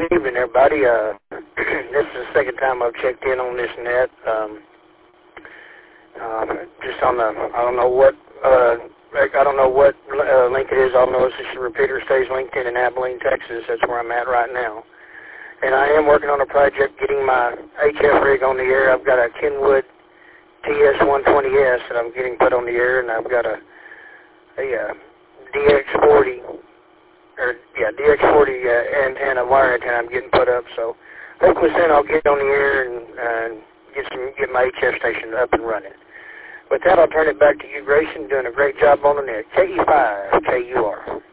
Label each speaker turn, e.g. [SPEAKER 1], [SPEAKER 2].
[SPEAKER 1] Good evening, everybody. This is the second time I've checked in on this net. Just on the, I don't know what link it is. All I know is this is a repeater stays linked in Abilene, Texas. That's where I'm at right now. And I am working on a project getting my HF rig on the air. I've got a Kenwood TS120S that I'm getting put on the air, and I've got a DX40. DX40 antenna, wire antenna I'm getting put up. So hopefully soon I'll get on the air and get my HF station up and running. With that, I'll turn it back to you, Grayson, doing a great job on the net. KE5, KUR.